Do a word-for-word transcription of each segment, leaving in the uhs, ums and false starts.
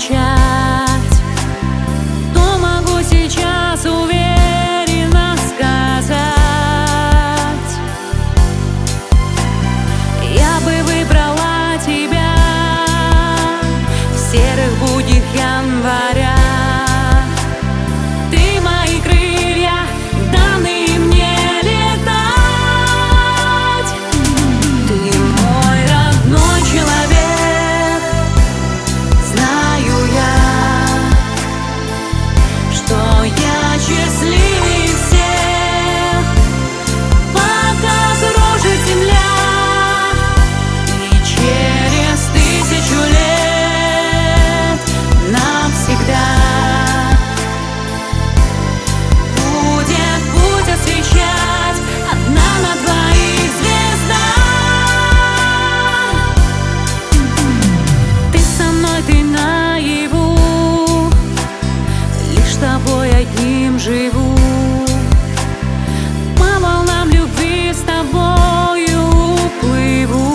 начать, то могу сейчас уверенно сказать: я бы выбрала тебя в серых буднях января. Ты мои крылья, данные мне летать. Ты мой родной человек, знаю я, что я счастливее всех, пока кружит земля. И через тысячу лет навсегда будет путь освещать одна на двоих звезда. Ты со мной, ты наяву, лишь тобой одним живу. По волнам любви с тобою плыву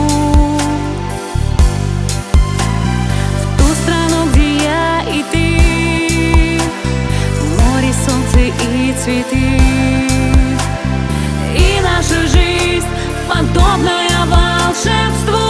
в ту страну, где я и ты, море, солнце и цветы. И наша жизнь подобная волшебству.